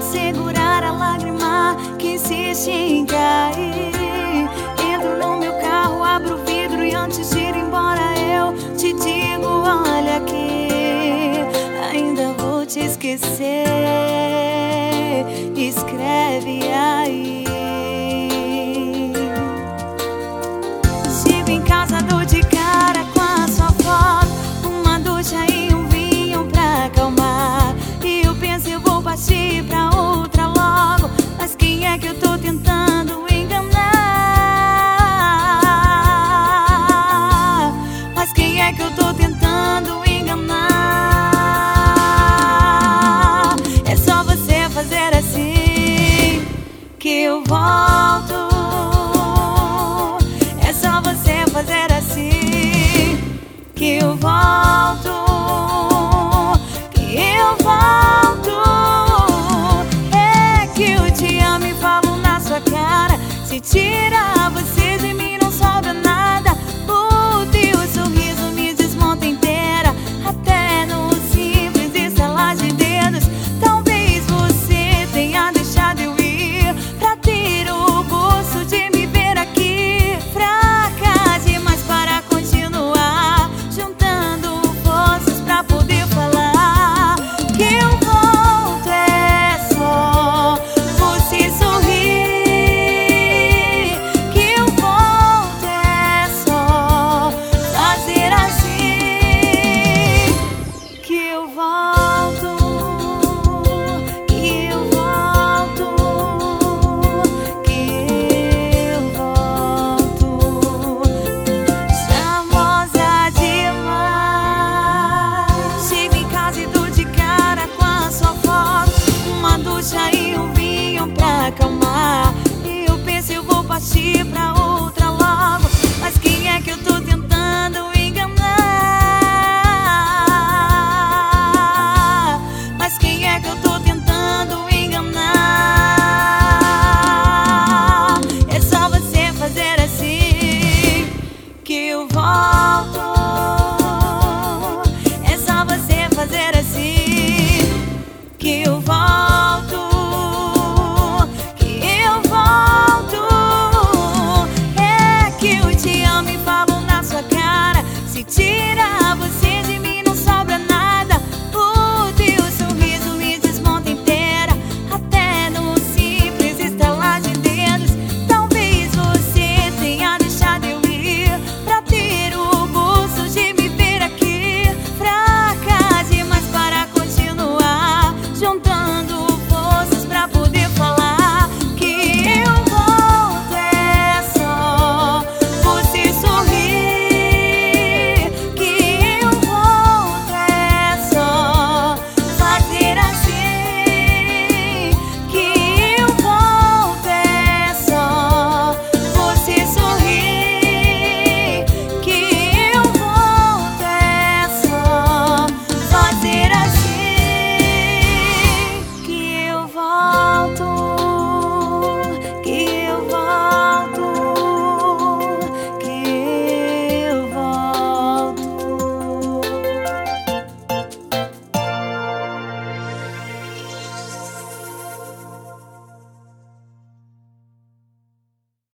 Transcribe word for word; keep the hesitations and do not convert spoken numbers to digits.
segurar a lágrima que insiste em cair. Entro no meu carro, abro o vidro e antes de ir embora eu te digo: olha aqui, ainda vou te esquecer. Escreve aí. Chego em casa, dou de cara com a sua foto, uma ducha e um vinho pra acalmar. E eu penso, eu vou partir pra outra logo, mas quem é que eu tô tentando enganar? Mas quem é que eu tô tentando enganar? É só você fazer assim que eu volto. É só você fazer assim que eu volto, que eu volto. É que eu te amo e falo na sua cara, se tira